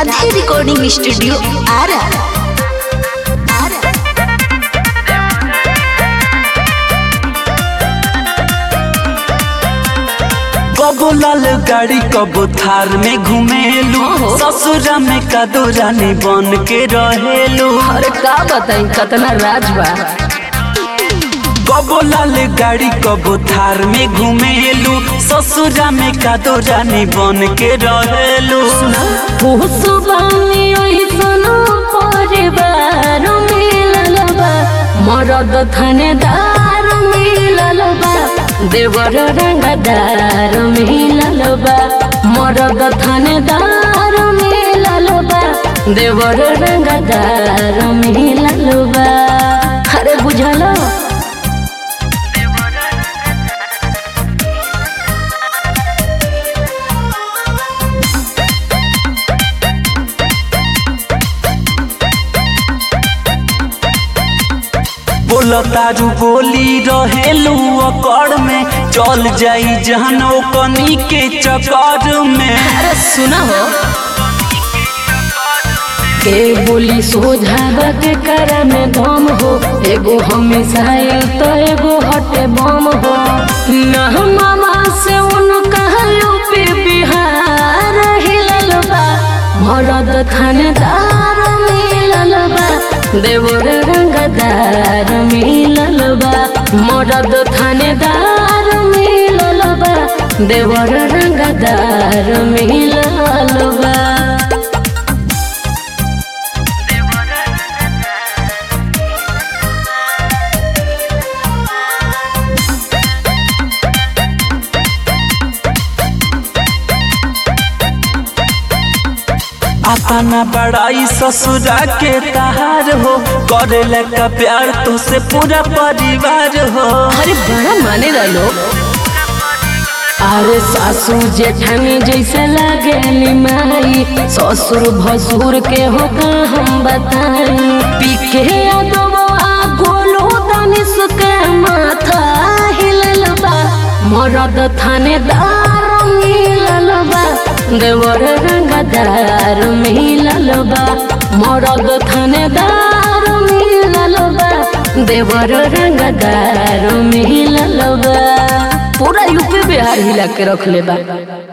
Radhe recording studio Ara. कबो लाल गाड़ी कबो थार में घूमेलू, ससुरा में कदो रानी बन के रहेलू। अरे का बताई कतना राज बा। कबो लाल गाड़ी कबो थार में घूमेलू, ससुरा में कदो रानी बन के रहेलू। मरद थानेदार मिलल बा, देवर रंगदार मिलल बा। मरद थानेदार मिलल बा, देवर रंगदार मिलल बा। अरे बुझल बोलतारू बोली रहेलू अकड़ में, चल जाई जहनो कनी के चक्कर में। अरे सुना हो के बोली सोझावा के कर में दम हो, एगो हमेशा तो एगो हटे बम हो। न मामा से उनका यूपी बिहार हिलल बा, मरद थानेदार मिलल बा, देवर रंगदार मिलल बा। मरद थानेदार मिलल बा, देवर रंगदार मिलल बा। अपना बड़ाई ससुरा के तहार हो, करे लगा प्यार तो से पूरा परिवार हो। अरे बड़ा माने लो। अरे सासू जेठानी जैसे लागेली माई, ससुर भसुर के हो हम बताई। पीके गोलू दानिश के माथा हिलल बा, मरद थानेदार मिलल बा, देवर रंगदार मिलल बा। मरद थानेदार मिलल बा, देवर रंगदार मिलल बा। पूरा यूपी बिहार हिला के रख ले बा।